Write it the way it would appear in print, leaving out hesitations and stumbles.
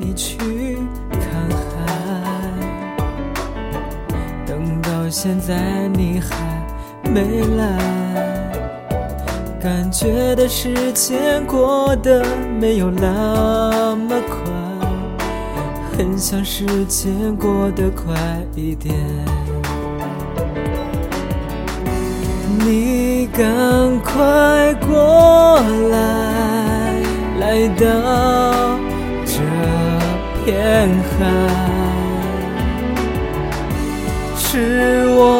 你去看海，等到现在你还没来，感觉的时间过得没有那么快，很想时间过得快一点。你赶快过来，来到这片海，是我